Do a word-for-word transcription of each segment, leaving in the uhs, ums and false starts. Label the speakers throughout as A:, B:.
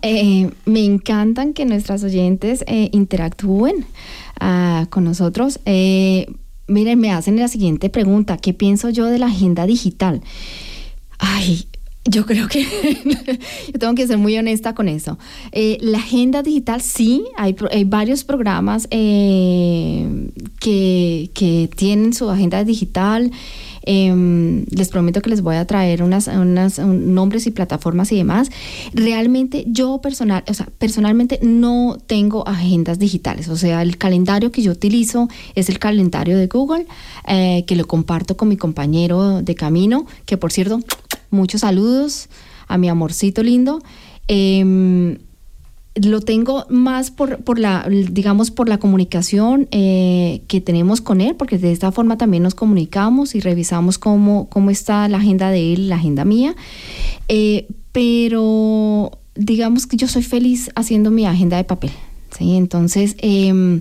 A: Eh, me encantan que nuestras oyentes eh, interactúen uh, con nosotros. Eh, miren, me hacen la siguiente pregunta: ¿qué pienso yo de la agenda digital? Ay, yo creo que yo tengo que ser muy honesta con eso. Eh, la agenda digital, sí, hay, hay varios programas eh, que, que tienen su agenda digital. Eh, les prometo que les voy a traer unas, unas un, nombres y plataformas y demás. Realmente yo personal, o sea, personalmente no tengo agendas digitales. O sea, el calendario que yo utilizo es el calendario de Google, eh, que lo comparto con mi compañero de camino, que por cierto, muchos saludos a mi amorcito lindo. Eh, lo tengo más por, por la, digamos, por la comunicación eh, que tenemos con él, porque de esta forma también nos comunicamos y revisamos cómo, cómo está la agenda de él, la agenda mía. Eh, pero digamos que yo soy feliz haciendo mi agenda de papel, ¿sí? Entonces, eh,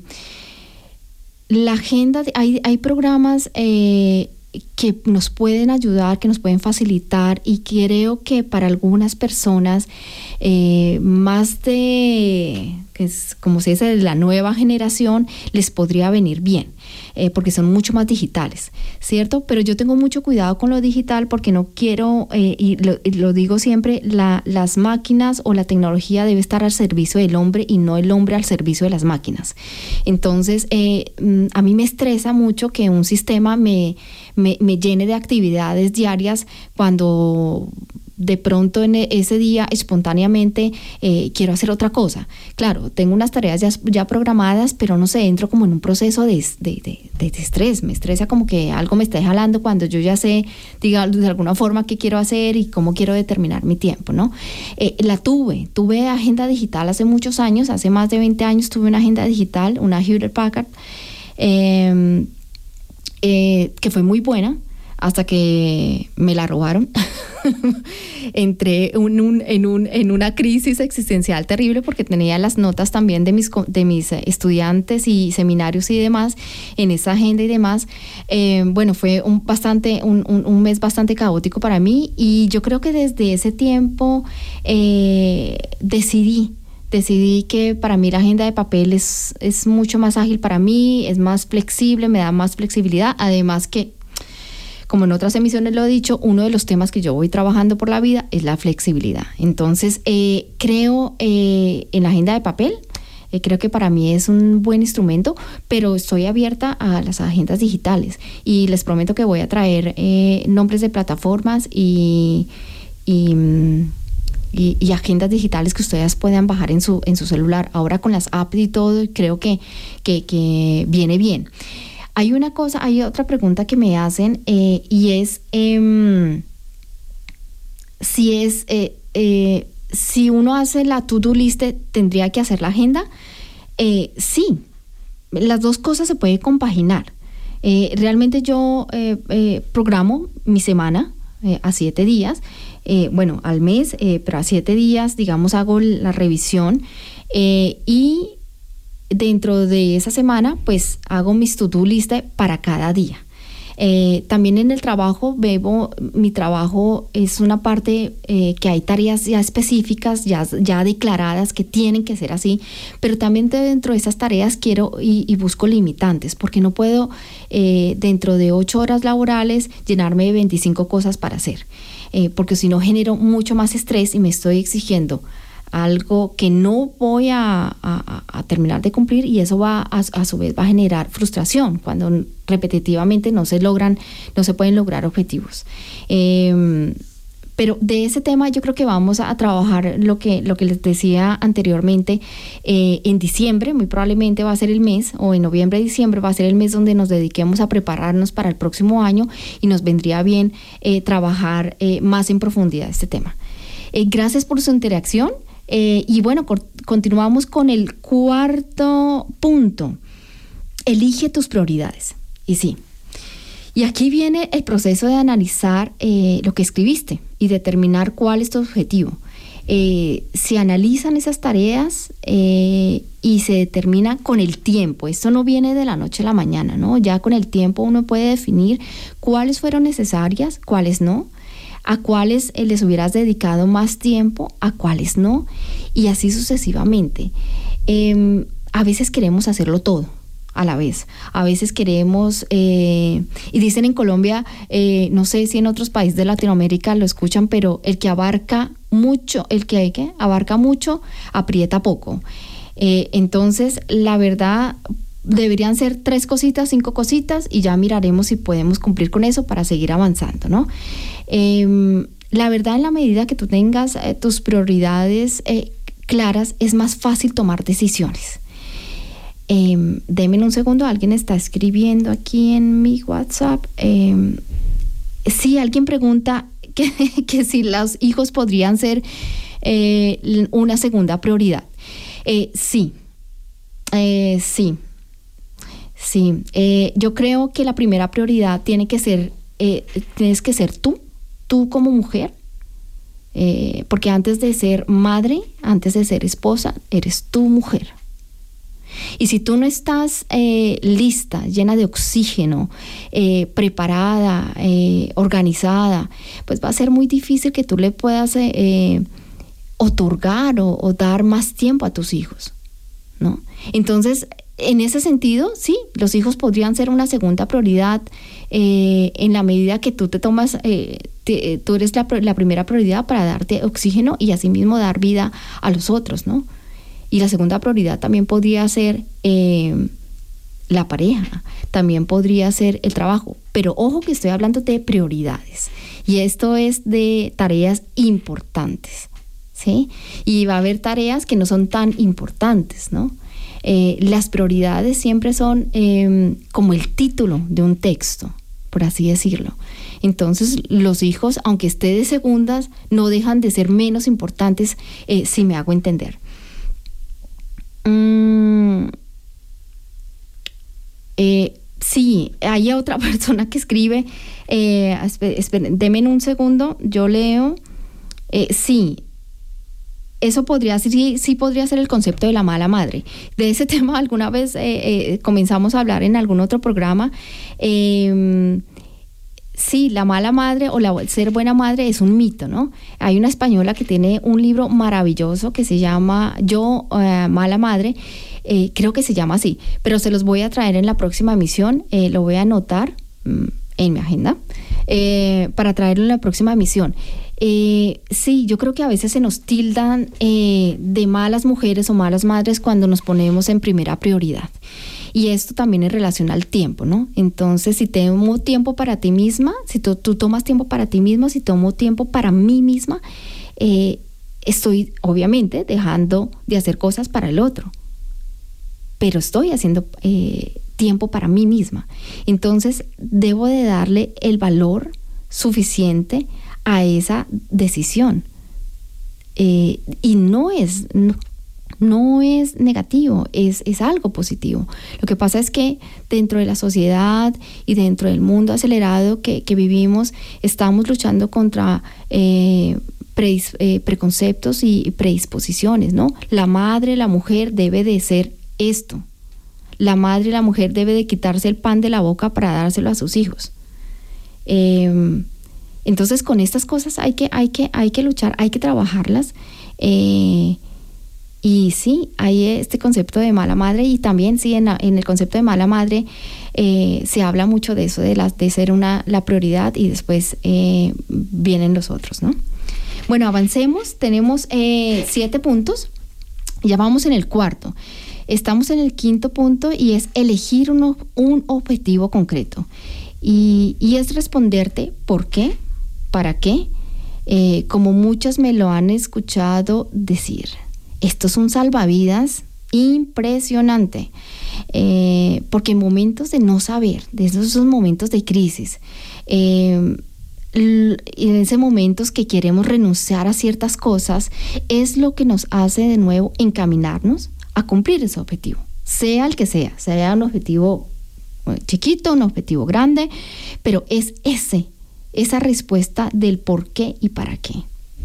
A: la agenda, de, hay, hay programas eh, que nos pueden ayudar, que nos pueden facilitar, y creo que para algunas personas eh, más de, que es como se dice, de la nueva generación, les podría venir bien, eh, porque son mucho más digitales, ¿cierto? Pero yo tengo mucho cuidado con lo digital porque no quiero, eh, y, lo, y lo digo siempre, la, las máquinas o la tecnología debe estar al servicio del hombre y no el hombre al servicio de las máquinas. Entonces, eh, a mí me estresa mucho que un sistema me Me, me llene de actividades diarias cuando de pronto en ese día espontáneamente eh, quiero hacer otra cosa. Claro, tengo unas tareas ya, ya programadas, pero no sé, entro como en un proceso de, de, de, de estrés. Me estresa como que algo me está jalando cuando yo ya sé, diga, de alguna forma qué quiero hacer y cómo quiero determinar mi tiempo, ¿no? Eh, la tuve, tuve agenda digital hace muchos años, hace más de veinte años tuve una agenda digital, una Hewlett Packard, eh, Eh, que fue muy buena hasta que me la robaron. Entré un, un, en, un, en una crisis existencial terrible porque tenía las notas también de mis, de mis estudiantes y seminarios y demás en esa agenda y demás. Eh, bueno, fue un, bastante, un, un, un mes bastante caótico para mí, y yo creo que desde ese tiempo eh, decidí Decidí que para mí la agenda de papel es, es mucho más ágil para mí, es más flexible, me da más flexibilidad. Además que, como en otras emisiones lo he dicho, uno de los temas que yo voy trabajando por la vida es la flexibilidad. Entonces, eh, creo eh, en la agenda de papel. Eh, creo que para mí es un buen instrumento, pero estoy abierta a las agendas digitales. Y les prometo que voy a traer eh, nombres de plataformas y... y Y, y agendas digitales que ustedes puedan bajar en su, en su celular. Ahora con las apps y todo, creo que, que, que viene bien. Hay una cosa, hay otra pregunta que me hacen eh, y es eh, si es eh, eh, si uno hace la to-do list, ¿tendría que hacer la agenda? Eh, sí, las dos cosas se pueden compaginar. Eh, realmente yo eh, eh, programo mi semana eh, a siete días. Eh, bueno, al mes, eh, pero a siete días, digamos, hago la revisión eh, y dentro de esa semana, pues hago mis to-do list para cada día. Eh, también en el trabajo, veo, mi trabajo es una parte eh, que hay tareas ya específicas, ya, ya declaradas, que tienen que ser así, pero también dentro de esas tareas quiero y, y busco limitantes, porque no puedo eh, dentro de ocho horas laborales llenarme de veinticinco cosas para hacer. Eh, porque si no genero mucho más estrés y me estoy exigiendo algo que no voy a, a, a terminar de cumplir, y eso va a, a su vez va a generar frustración cuando repetitivamente no se logran, no se pueden lograr objetivos. Eh, pero de ese tema yo creo que vamos a trabajar lo que, lo que les decía anteriormente. Eh, en diciembre muy probablemente va a ser el mes, o en noviembre, diciembre va a ser el mes donde nos dediquemos a prepararnos para el próximo año, y nos vendría bien eh, trabajar eh, más en profundidad este tema. Eh, gracias por su interacción. Eh, y bueno, co- continuamos con el cuarto punto. Elige tus prioridades. Y sí, y aquí viene el proceso de analizar eh, lo que escribiste y determinar cuál es tu objetivo. Eh, se analizan esas tareas eh, y se determina con el tiempo. Esto no viene de la noche a la mañana, ¿no? Ya con el tiempo uno puede definir cuáles fueron necesarias, cuáles no. a cuáles eh, les hubieras dedicado más tiempo, a cuáles no, y así sucesivamente. Eh, a veces queremos hacerlo todo a la vez. A veces queremos, eh, y dicen en Colombia, eh, no sé si en otros países de Latinoamérica lo escuchan, pero el que abarca mucho, el que, que abarca mucho, aprieta poco. Eh, entonces, la verdad, deberían ser tres cositas, cinco cositas, y ya miraremos si podemos cumplir con eso para seguir avanzando, ¿no? Eh, la verdad, en la medida que tú tengas eh, tus prioridades eh, claras, es más fácil tomar decisiones. Eh, denme un segundo, alguien está escribiendo aquí en mi WhatsApp. Eh, sí, alguien pregunta que, que si los hijos podrían ser eh, una segunda prioridad. Eh, sí, eh, sí, sí. Eh, yo creo que la primera prioridad tiene que ser, eh, tienes que ser tú, tú como mujer, eh, porque antes de ser madre, antes de ser esposa, eres tú mujer. Y si tú no estás eh, lista, llena de oxígeno, eh, preparada, eh, organizada, pues va a ser muy difícil que tú le puedas eh, otorgar o, o dar más tiempo a tus hijos, ¿no? Entonces, en ese sentido, sí, los hijos podrían ser una segunda prioridad eh, en la medida que tú te tomas, eh, te, tú eres la, la primera prioridad para darte oxígeno y asimismo dar vida a los otros, ¿no? Y la segunda prioridad también podría ser eh, la pareja, también podría ser el trabajo. Pero ojo que estoy hablando de prioridades. Y esto es de tareas importantes, ¿sí? Y va a haber tareas que no son tan importantes, ¿no? Eh, las prioridades siempre son eh, como el título de un texto, por así decirlo. Entonces, los hijos, aunque esté de segundas, no dejan de ser menos importantes, eh, si me hago entender. Mm, eh, sí, hay otra persona que escribe, eh, esperen, esperen, denme un segundo, yo leo, eh, sí, eso podría ser, sí, sí podría ser el concepto de la mala madre. De ese tema alguna vez eh, eh, comenzamos a hablar en algún otro programa. Eh, sí, la mala madre o la, ser buena madre es un mito, ¿no? Hay una española que tiene un libro maravilloso que se llama Yo, uh, Mala Madre, eh, creo que se llama así, pero se los voy a traer en la próxima emisión, eh, lo voy a anotar mm, en mi agenda, eh, para traerlo en la próxima emisión. Eh, sí, yo creo que a veces se nos tildan eh, de malas mujeres o malas madres cuando nos ponemos en primera prioridad. Y esto también en relación al tiempo, ¿no? Entonces, si tomo tiempo para ti misma, si tú, tú tomas tiempo para ti misma, si tomo tiempo para mí misma, eh, estoy obviamente dejando de hacer cosas para el otro, pero estoy haciendo eh, tiempo para mí misma. Entonces, debo de darle el valor suficiente a esa decisión. Eh, y no es... No, No es negativo, es, es algo positivo. Lo que pasa es que dentro de la sociedad y dentro del mundo acelerado que, que vivimos, estamos luchando contra eh, pre, eh, preconceptos y predisposiciones, ¿no? La madre, la mujer debe de ser esto. La madre, la mujer debe de quitarse el pan de la boca para dárselo a sus hijos. Eh, entonces, con estas cosas hay que, hay que, hay que luchar, hay que trabajarlas. Eh, Y sí, hay este concepto de mala madre y también sí, en, la, en el concepto de mala madre eh, se habla mucho de eso, de, la, de ser una, la prioridad y después eh, vienen los otros, ¿no? Bueno, avancemos, tenemos eh, siete puntos, ya vamos en el cuarto. Estamos en el quinto punto y es elegir uno, un objetivo concreto. Y, y es responderte por qué, para qué, eh, como muchos me lo han escuchado decir. Esto es un salvavidas impresionante, eh, porque en momentos de no saber, de esos, esos momentos de crisis, eh, en esos momentos que queremos renunciar a ciertas cosas, es lo que nos hace de nuevo encaminarnos a cumplir ese objetivo, sea el que sea, sea un objetivo chiquito, un objetivo grande, pero es ese, esa respuesta del por qué y para qué.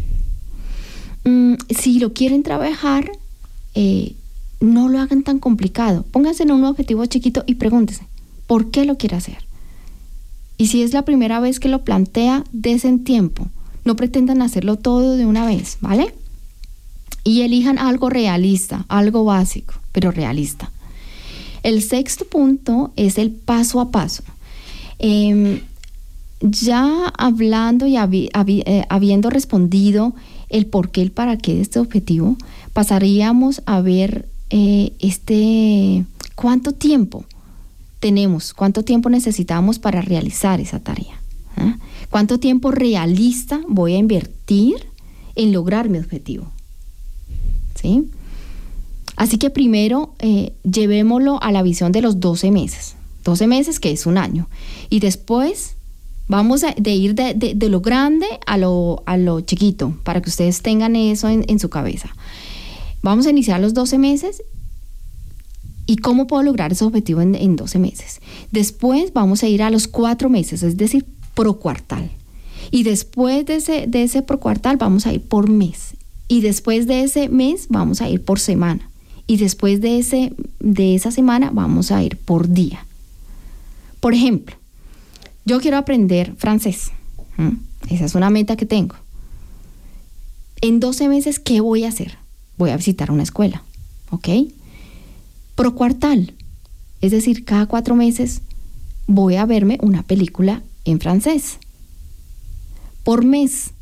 A: Mm, si lo quieren trabajar, eh, no lo hagan tan complicado. Pónganse en un objetivo chiquito y pregúntense, ¿por qué lo quiere hacer? Y si es la primera vez que lo plantea, desen tiempo. No pretendan hacerlo todo de una vez, ¿vale? Y elijan algo realista, algo básico, pero realista. El sexto punto es el paso a paso. Eh, ya hablando y habi, habi, eh, habiendo respondido el por qué, el para qué de este objetivo, pasaríamos a ver eh, este cuánto tiempo tenemos, cuánto tiempo necesitamos para realizar esa tarea. ¿eh? ¿Cuánto tiempo realista voy a invertir en lograr mi objetivo? ¿Sí? Así que primero eh, llevémoslo a la visión de los doce meses. doce meses, que es un año. Y después vamos a de ir de, de, de lo grande a lo, a lo chiquito, para que ustedes tengan eso en, en su cabeza. Vamos a iniciar los doce meses. ¿Y cómo puedo lograr ese objetivo en, en doce meses? Después vamos a ir a los cuatro meses, es decir, por cuartal. Y después de ese, de ese por cuartal vamos a ir por mes. Y después de ese mes vamos a ir por semana. Y después de, ese, de esa semana vamos a ir por día. Por ejemplo, yo quiero aprender francés. ¿Mm? Esa es una meta que tengo. En doce meses, ¿qué voy a hacer? Voy a visitar una escuela, ¿ok? Pro cuartal, es decir, cada cuatro meses voy a verme una película en francés. Por mes,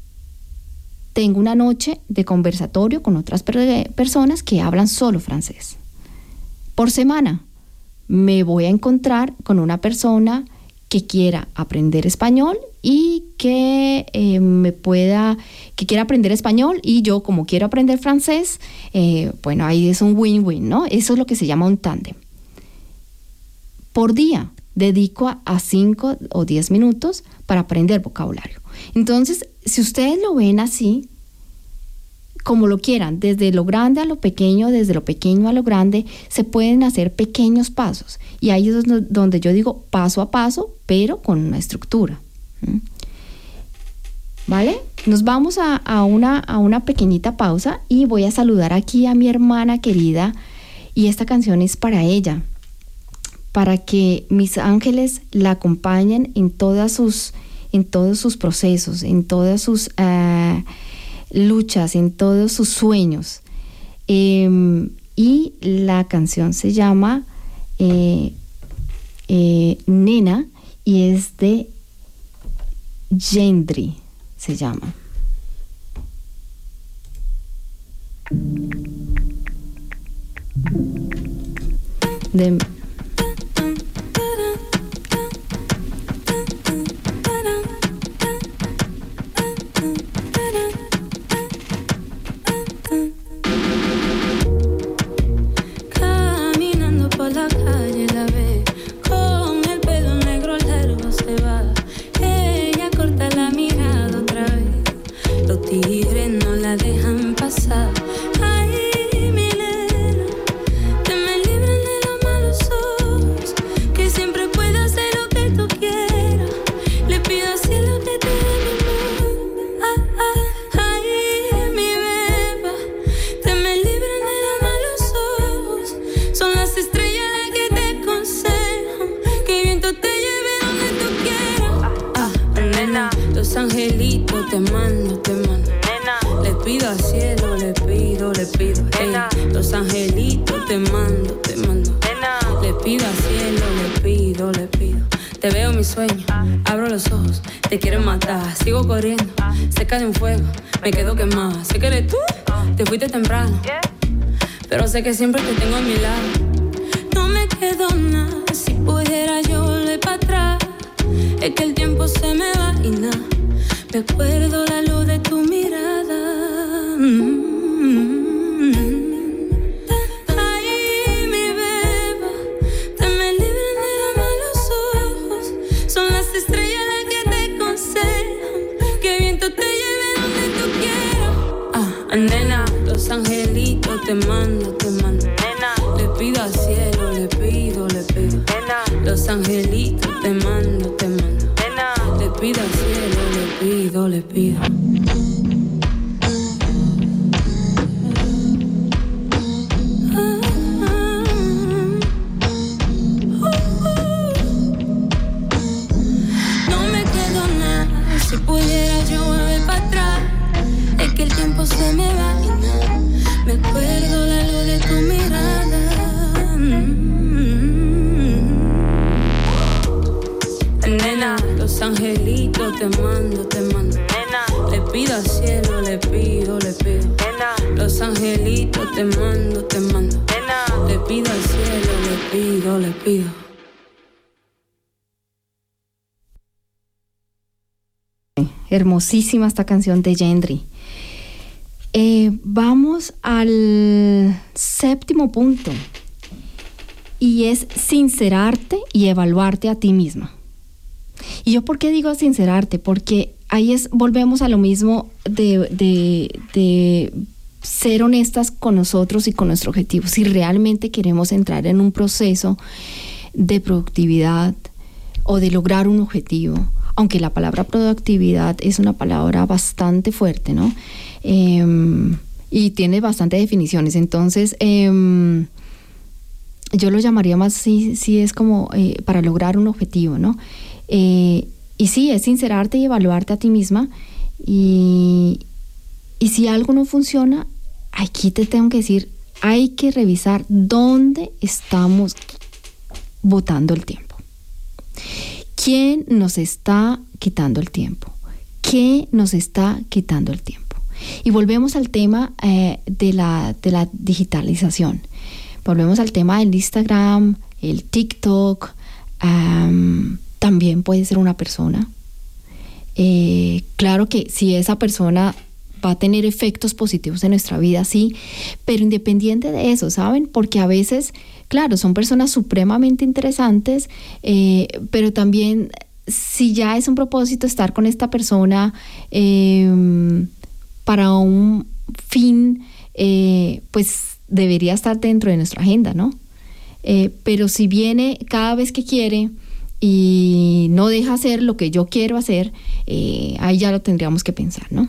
A: tengo una noche de conversatorio con otras per- personas que hablan solo francés. Por semana, me voy a encontrar con una persona que quiera aprender español y que eh, me pueda, que quiera aprender español y yo como quiero aprender francés, eh, bueno, ahí es un win-win, ¿no? Eso es lo que se llama un tándem. Por día dedico a, a cinco o diez minutos para aprender vocabulario. Entonces, si ustedes lo ven así, como lo quieran, desde lo grande a lo pequeño, desde lo pequeño a lo grande, se pueden hacer pequeños pasos. Y ahí es donde yo digo paso a paso, pero con una estructura. ¿Vale? Nos vamos a, a, una, a una pequeñita pausa y voy a saludar aquí a mi hermana querida. Y esta canción es para ella, para que mis ángeles la acompañen en, todas sus, en todos sus procesos, en todas sus uh, luchas, en todos sus sueños. Eh, y la canción se llama eh, eh, Nena y es de Gendry, se llama. De
B: Caminando por la calle la ve, con el pelo negro largo se va. Ella corta la mirada otra vez, los tigres no la dejan pasar. Angelitos te mando, te mando. Nena. Le pido al cielo, le pido, le pido. Ey, los angelitos te mando, te mando. Nena. Le pido al cielo, le pido, le pido. Te veo en mis sueños, abro los ojos, te quiero matar. Sigo corriendo, cerca de un fuego, me quedo quemada. Sé que eres tú, te fuiste temprano, pero sé que siempre te tengo a mi lado. No me quedo nada, si pudiera yo volver para atrás. Es que el tiempo se me va y nada. Me acuerdo la luz de tu mirada. Mm-hmm. Ay, mi beba, te me libran de los malos ojos. Son las estrellas las que te aconsejan. Que viento te lleve donde tú quieras. Ah, nena, los angelitos te mando, te mando. Nena, le pido al cielo, le pido, le pido. Nena, los angelitos te mando, te mando. Nena, le pido al cielo, le pido, le pido. No me quedo nada, si pudiera yo volver angelitos te mando, te mando. Nena. Le pido al cielo, le pido, le pido. Nena. Los angelitos te mando, te mando. Nena. Le pido al cielo, le pido, le pido.
A: Hermosísima esta canción de Yendri. Eh, vamos al séptimo punto, y es sincerarte y evaluarte a ti misma. ¿Y yo por qué digo sincerarte? Porque ahí es, volvemos a lo mismo de, de, de ser honestas con nosotros y con nuestro objetivo. Si realmente queremos entrar en un proceso de productividad o de lograr un objetivo, aunque la palabra productividad es una palabra bastante fuerte, ¿no? Eh, y tiene bastantes definiciones. Entonces, eh, yo lo llamaría más si, si es como eh, para lograr un objetivo, ¿no? Eh, y sí, es sincerarte y evaluarte a ti misma. Y, y si algo no funciona, aquí te tengo que decir, hay que revisar dónde estamos botando el tiempo. ¿Quién nos está quitando el tiempo? ¿Qué nos está quitando el tiempo? Y volvemos al tema eh, de, la, de la digitalización. Volvemos al tema del Instagram, el TikTok. Um, también puede ser una persona. Eh, claro que si esa persona va a tener efectos positivos en nuestra vida, sí, pero independiente de eso, ¿saben? Porque a veces, claro, son personas supremamente interesantes, eh, pero también si ya es un propósito estar con esta persona eh, para un fin, eh, pues debería estar dentro de nuestra agenda, ¿no? Eh, pero si viene cada vez que quiere y no deja hacer lo que yo quiero hacer, eh, ahí ya lo tendríamos que pensar, ¿no?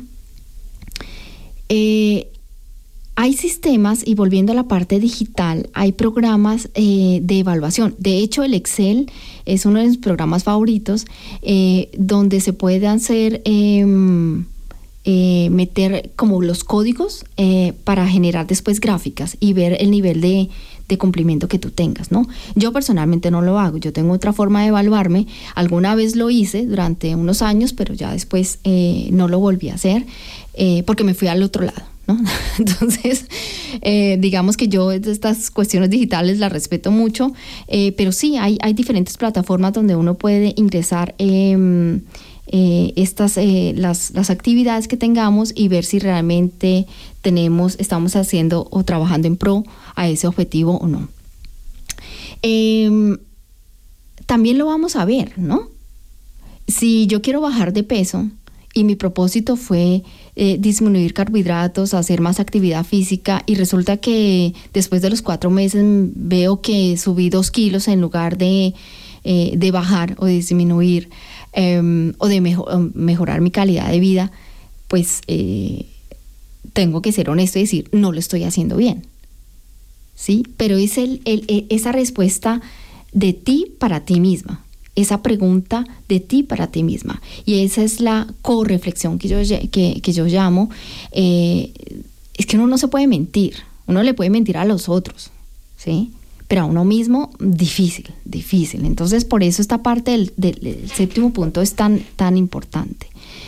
A: Eh, hay sistemas, y volviendo a la parte digital, hay programas eh, de evaluación. De hecho, el Excel es uno de mis programas favoritos, eh, donde se puede hacer, eh, eh, meter como los códigos eh, para generar después gráficas y ver el nivel de, de cumplimiento que tú tengas, ¿no? Yo personalmente no lo hago, yo tengo otra forma de evaluarme. Alguna vez lo hice durante unos años, pero ya después eh, no lo volví a hacer. Eh, porque me fui al otro lado, ¿no? Entonces, eh, digamos que yo estas cuestiones digitales las respeto mucho, eh, pero sí, hay, hay diferentes plataformas donde uno puede ingresar eh, eh, estas, eh, las, las actividades que tengamos y ver si realmente tenemos, estamos haciendo o trabajando en pro a ese objetivo o no. Eh, también lo vamos a ver, ¿no? Si yo quiero bajar de peso y mi propósito fue eh, disminuir carbohidratos, hacer más actividad física, y resulta que después de los cuatro meses veo que subí dos kilos en lugar de, eh, de bajar o de disminuir eh, o de mejor, mejorar mi calidad de vida, pues eh, tengo que ser honesto y decir, no lo estoy haciendo bien, ¿sí? Pero es el, el, el, esa respuesta de ti para ti misma. Esa pregunta de ti para ti misma. Y esa es la correflexión que yo, que, que yo llamo. Eh, es que uno no se puede mentir. Uno le puede mentir a los otros, ¿sí? Pero a uno mismo, difícil, difícil. Entonces, por eso esta parte del, del, del séptimo punto es tan, tan importante.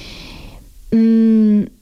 A: Mm,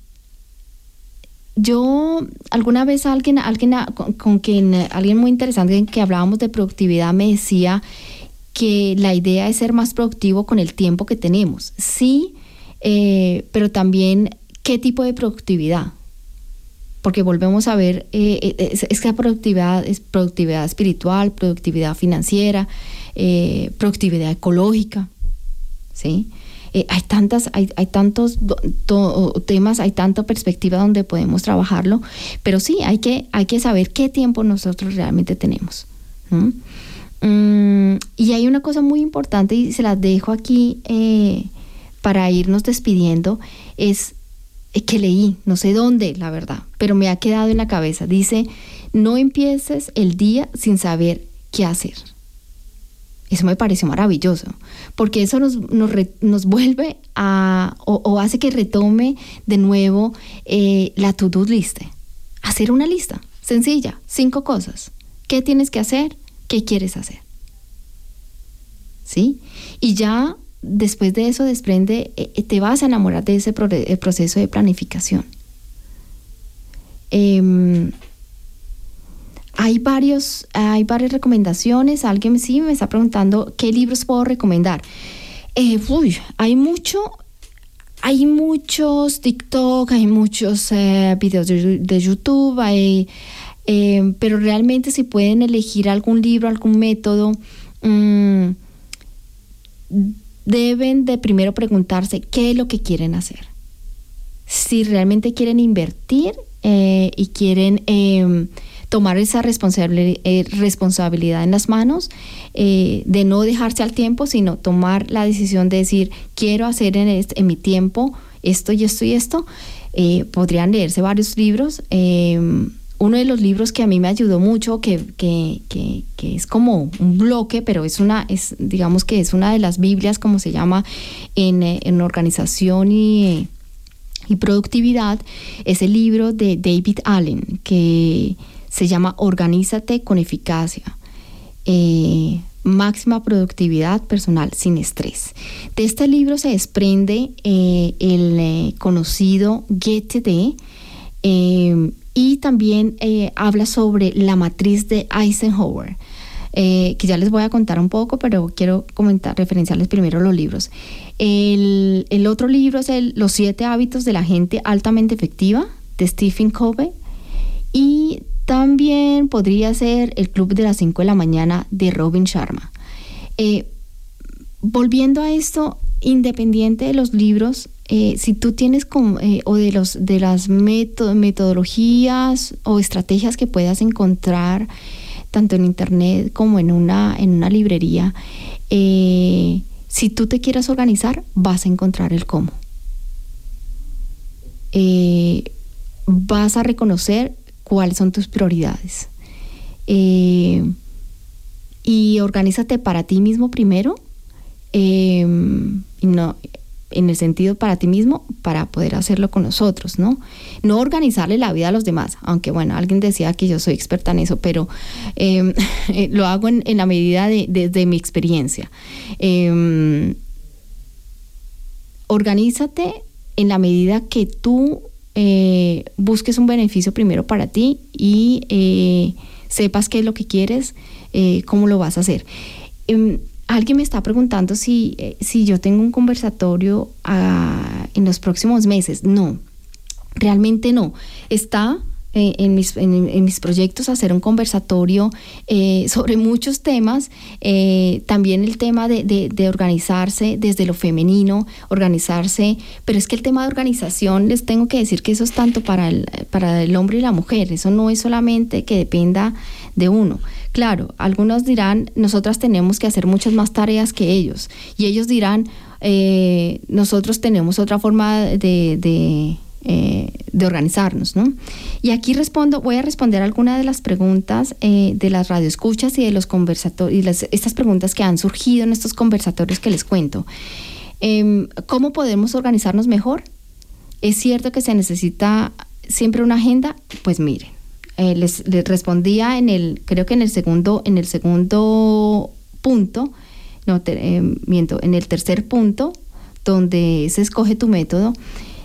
A: yo, alguna vez alguien, alguien con, con quien, alguien muy interesante en que hablábamos de productividad me decía que la idea es ser más productivo con el tiempo que tenemos. Sí, eh, pero también qué tipo de productividad. Porque volvemos a ver, eh, es, es que la productividad es productividad espiritual, productividad financiera, eh, productividad ecológica, ¿sí? Eh, hay tantas, hay, hay tantos do, do, temas, hay tanta perspectiva donde podemos trabajarlo, pero sí, hay que, hay que saber qué tiempo nosotros realmente tenemos. ¿Mm? Mm, y hay una cosa muy importante y se las dejo aquí eh, para irnos despidiendo, es eh, que leí, no sé dónde, la verdad, pero me ha quedado en la cabeza. Dice, no empieces el día sin saber qué hacer. Eso me pareció maravilloso, porque eso nos, nos, re, nos vuelve a, o, o hace que retome de nuevo eh, la to-do list. Hacer una lista sencilla, cinco cosas. ¿Qué tienes que hacer? ¿Qué quieres hacer? ¿Sí? Y ya después de eso desprende, eh, te vas a enamorar de ese pro- el proceso de planificación. Eh, hay varios, hay varias recomendaciones. Alguien sí me está preguntando qué libros puedo recomendar. Eh, uy, hay mucho, hay muchos TikTok, hay muchos eh, videos de, de YouTube, hay, eh, pero realmente si pueden elegir algún libro, algún método, mmm, deben de primero preguntarse qué es lo que quieren hacer. Si realmente quieren invertir eh, y quieren eh, tomar esa responsabilidad, eh, responsabilidad en las manos, eh, de no dejarse al tiempo, sino tomar la decisión de decir, quiero hacer en, este, en mi tiempo esto y esto y esto, eh, podrían leerse varios libros. Eh, uno de los libros que a mí me ayudó mucho, que, que, que, que es como un bloque, pero es una, es, digamos que es una de las Biblias, como se llama, en, en organización y, y productividad, es el libro de David Allen, que se llama Organízate con eficacia. Eh, máxima productividad personal sin estrés. De este libro se desprende eh, el eh, conocido Get Today, eh, y también eh, habla sobre la matriz de Eisenhower, eh, que ya les voy a contar un poco, pero quiero comentar, referenciarles primero los libros. El, el otro libro es el, Los siete hábitos de la gente altamente efectiva, de Stephen Covey, y también podría ser El Club de las cinco de la mañana de Robin Sharma. Eh, volviendo a esto, independiente de los libros, eh, si tú tienes como, eh, o de los de las meto- metodologías o estrategias que puedas encontrar tanto en internet como en una, en una librería, eh, si tú te quieres organizar, vas a encontrar el cómo. Eh, vas a reconocer cuáles son tus prioridades. Eh, y organízate para ti mismo primero, eh, y no, en el sentido para ti mismo, para poder hacerlo con nosotros, ¿no? No organizarle la vida a los demás, aunque bueno, alguien decía que yo soy experta en eso, pero eh, lo hago en, en la medida de, de, de mi experiencia. Eh, organízate en la medida que tú Eh, busques un beneficio primero para ti y eh, sepas qué es lo que quieres, eh, cómo lo vas a hacer. Eh, alguien me está preguntando si, eh, si yo tengo un conversatorio uh, en los próximos meses. No, realmente no. Está eh, en, mis, en, en mis proyectos hacer un conversatorio eh, sobre muchos temas, eh, también el tema de, de, de organizarse desde lo femenino, organizarse, pero es que el tema de organización, les tengo que decir que eso es tanto para el, para el hombre y la mujer, eso no es solamente que dependa de uno. Claro, algunos dirán, nosotras tenemos que hacer muchas más tareas que ellos, y ellos dirán, eh, nosotros tenemos otra forma de, de Eh, de organizarnos, ¿no? Y aquí respondo, voy a responder algunas de las preguntas eh, de las radioescuchas y de los conversatorios, y las, estas preguntas que han surgido en estos conversatorios que les cuento. Eh, ¿Cómo podemos organizarnos mejor? ¿Es cierto que se necesita siempre una agenda? Pues miren, eh, les, les respondía en el, creo que en el segundo, en el segundo punto, no, te, eh, miento, en el tercer punto, donde se escoge tu método.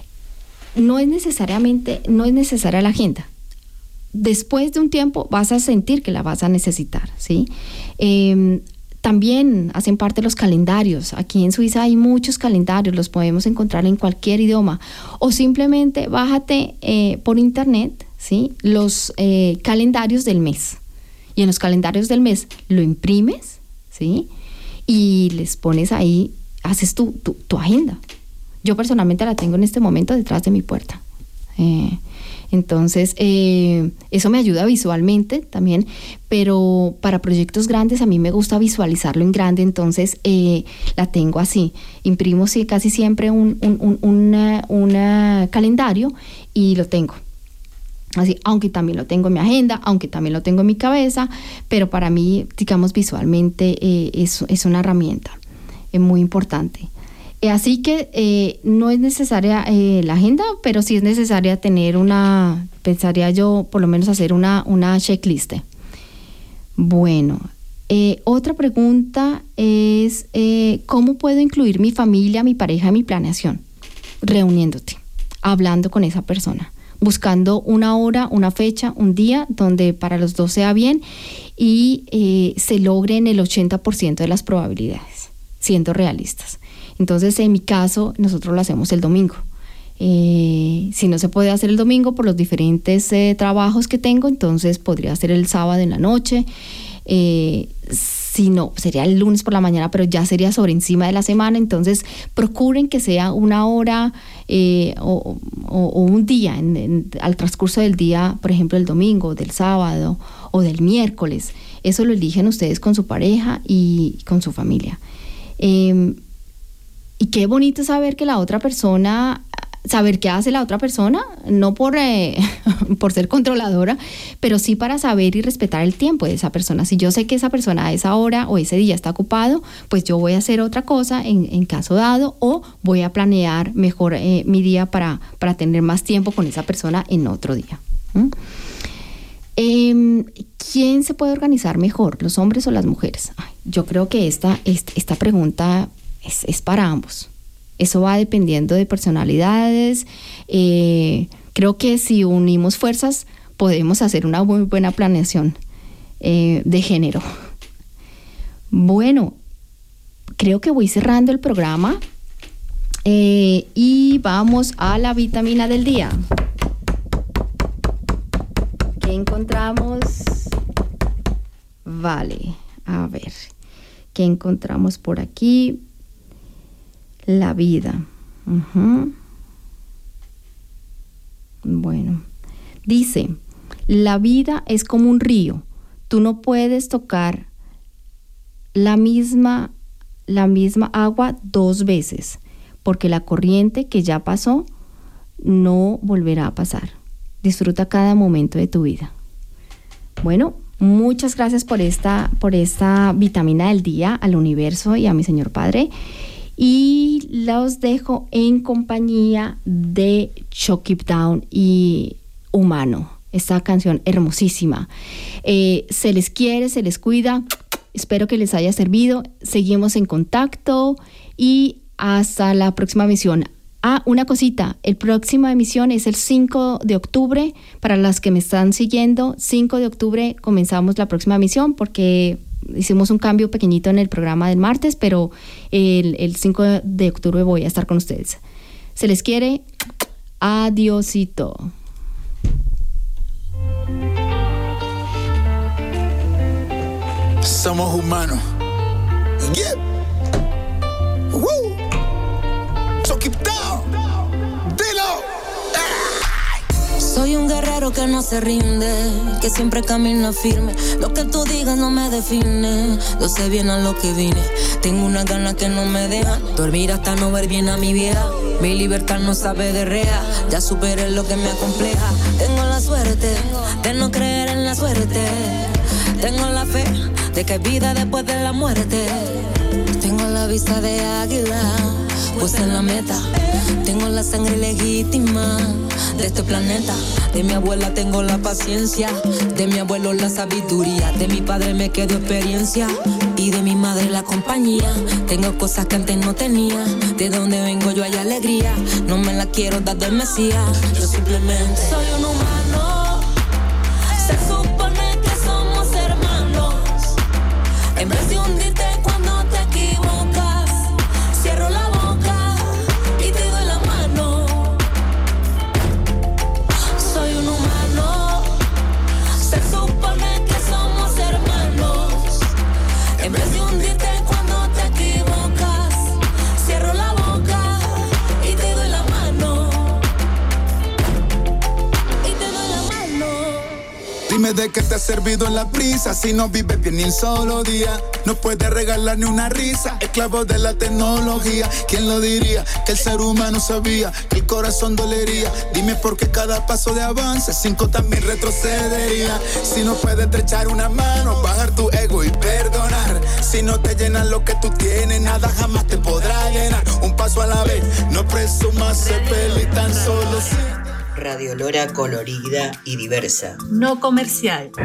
A: No es necesariamente, no es necesaria la agenda. Después de un tiempo vas a sentir que la vas a necesitar, ¿sí? Eh, también hacen parte los calendarios. Aquí en Suiza hay muchos calendarios, los podemos encontrar en cualquier idioma. O simplemente bájate eh, por internet, ¿sí? Los eh, calendarios del mes. Y en los calendarios del mes lo imprimes, ¿sí? Y les pones ahí, haces tu, tu, tu agenda. Yo personalmente la tengo en este momento detrás de mi puerta. Eh, entonces, eh, eso me ayuda visualmente también, pero para proyectos grandes a mí me gusta visualizarlo en grande, entonces eh, la tengo así. Imprimo sí, casi siempre un, un, un una, una calendario y lo tengo. Así, aunque también lo tengo en mi agenda, aunque también lo tengo en mi cabeza, pero para mí, digamos, visualmente eh, es, es una herramienta es muy importante. Así que eh, no es necesaria eh, la agenda, pero sí es necesaria tener una, pensaría yo, por lo menos hacer una, una checklist. Bueno, Eh, otra pregunta es, eh, ¿cómo puedo incluir mi familia, mi pareja en mi planeación? Reuniéndote, hablando con esa persona, buscando una hora, una fecha, un día donde para los dos sea bien y eh, se logre en el ochenta por ciento de las probabilidades, siendo realistas. Entonces, en mi caso, nosotros lo hacemos el domingo. Eh, si no se puede hacer el domingo por los diferentes eh, trabajos que tengo, entonces podría ser el sábado en la noche. Eh, si no, sería el lunes por la mañana, pero ya sería sobre encima de la semana. Entonces procuren que sea una hora eh, o, o, o un día en, en, al transcurso del día, por ejemplo el domingo, del sábado o del miércoles. Eso lo eligen ustedes con su pareja y con su familia. Eh, y qué bonito saber que la otra persona, saber qué hace la otra persona, no por, eh, por ser controladora, pero sí para saber y respetar el tiempo de esa persona. Si yo sé que esa persona a esa hora o ese día está ocupado, pues yo voy a hacer otra cosa en, en caso dado, o voy a planear mejor eh, mi día para, para tener más tiempo con esa persona en otro día. ¿Mm? Eh, ¿Quién se puede organizar mejor, los hombres o las mujeres? Ay, yo creo que esta, esta, esta pregunta es, es para ambos. Eso va dependiendo de personalidades. Eh, creo que si unimos fuerzas podemos hacer una muy buena planeación eh, de género. Bueno, creo que voy cerrando el programa eh, y vamos a la vitamina del día. ¿Qué encontramos? Vale, a ver, ¿qué encontramos por aquí? La vida. Uh-huh. Bueno, dice, la vida es como un río. Tú no puedes tocar la misma, la misma agua dos veces, porque la corriente que ya pasó no volverá a pasar. Disfruta cada momento de tu vida. Bueno, muchas gracias por esta, por esta vitamina del día, al universo y a mi Señor Padre. Y los dejo en compañía de Chuck It Down y Humano, esta canción hermosísima. Eh, se les quiere, se les cuida. Espero que les haya servido. Seguimos en contacto y hasta la próxima emisión. Ah, una cosita, el próxima emisión es el cinco de octubre. Para las que me están siguiendo, cinco de octubre comenzamos la próxima emisión porque hicimos un cambio pequeñito en el programa del martes, pero el, el cinco de octubre voy a estar con ustedes. Se les quiere. Adiosito.
C: Somos humanos. Yeah. Woo. So keep down. Dilo.
B: Soy un guerrero que no se rinde, que siempre camina firme. Lo que tú digas no me define, yo sé bien a lo que vine. Tengo una gana que no me dejan dormir hasta no ver bien a mi vieja. Mi libertad no sabe de rea, ya superé lo que me acompleja. Tengo la suerte de no creer en la suerte. Tengo la fe de que hay vida después de la muerte. Tengo la vista de águila, pues en la meta. Tengo la sangre legítima de este planeta. De mi abuela tengo la paciencia, de mi abuelo la sabiduría, de mi padre me quedó experiencia y de mi madre la compañía. Tengo cosas que antes no tenía, de donde vengo yo hay alegría. No me la quiero dar del Mesías, yo simplemente soy un humano. Se supone que somos hermanos. En vez de hundirte cuando te equivocas, cierro la boca y te doy la mano. Soy un humano. Se supone que somos hermanos. En vez de hundirte cuando te equivocas, cierro la boca y te doy la mano. Y te doy la mano.
C: Dime de qué te ha servido en la prisa, si no vives bien ni un solo día. No puedes regalar ni una risa, esclavo de la tecnología. ¿Quién lo diría? Que el ser humano sabía que el corazón dolería. Dime por qué cada paso de avance cinco también retrocedería. Si no puedes estrechar una mano, bajar tu ego y perdonar. Si no te llenan lo que tú tienes, nada jamás te podrá llenar. Un paso a la vez, no presumas ser feliz tan solo si...
D: Radio Lora colorida y diversa.
E: No comercial.